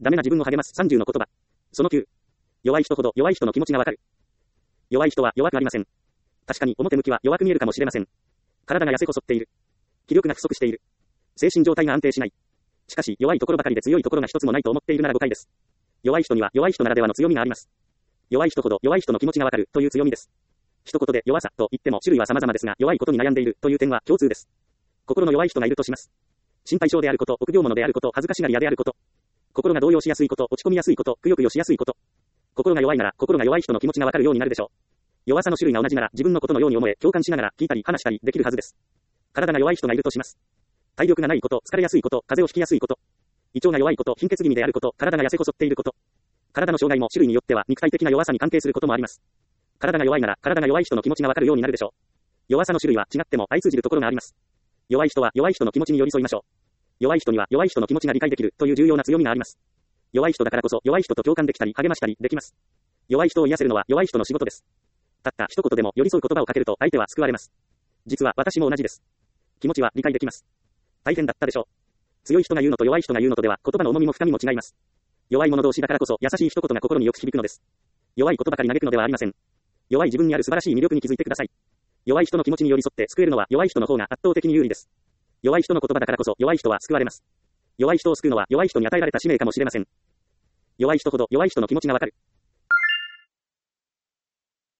ダメな自分を励ます30の言葉。その9。弱い人ほど弱い人の気持ちがわかる。弱い人は弱くありません。確かに表向きは弱く見えるかもしれません。体が痩せこそっている。気力が不足している。精神状態が安定しない。しかし弱いところばかりで強いところが一つもないと思っているなら誤解です。弱い人には弱い人ならではの強みがあります。弱い人ほど弱い人の気持ちがわかるという強みです。一言で弱さと言っても種類は様々ですが、弱いことに悩んでいるという点は共通です。心の弱い人がいるとします。心配性であること、臆病者であること、恥ずかしがり屋であること。心が動揺しやすいこと、落ち込みやすいこと、くよくよしやすいこと。心が弱いなら、心が弱い人の気持ちがわかるようになるでしょう。弱さの種類が同じなら、自分のことのように思え、共感しながら聞いたり話したりできるはずです。体が弱い人がいるとします。体力がないこと、疲れやすいこと、風邪をひきやすいこと。胃腸が弱いこと、貧血気味であること、体が痩せこそっていること。体の障害も種類によっては肉体的な弱さに関係することもあります。体が弱いなら、体が弱い人の気持ちがわかるようになるでしょう。弱さの種類は違っても相通じるところがあります。弱い人は弱い人の気持ちに寄り添いましょう。弱い人には弱い人の気持ちが理解できるという重要な強みがあります。弱い人だからこそ弱い人と共感できたり励ましたりできます。弱い人を癒せるのは弱い人の仕事です。たった一言でも寄り添う言葉をかけると相手は救われます。実は私も同じです。気持ちは理解できます。大変だったでしょう。強い人が言うのと弱い人が言うのとでは言葉の重みも深みも違います。弱い者同士だからこそ優しい一言が心によく響くのです。弱いことばかり嘆くのではありません。弱い自分にある素晴らしい魅力に気づいてください。弱い人の気持ちに寄り添って救えるのは弱い人の方が圧倒的に有利です。弱い人の言葉だからこそ弱い人は救われます。弱い人を救うのは弱い人に与えられた使命かもしれません。弱い人ほど弱い人の気持ちがわかる。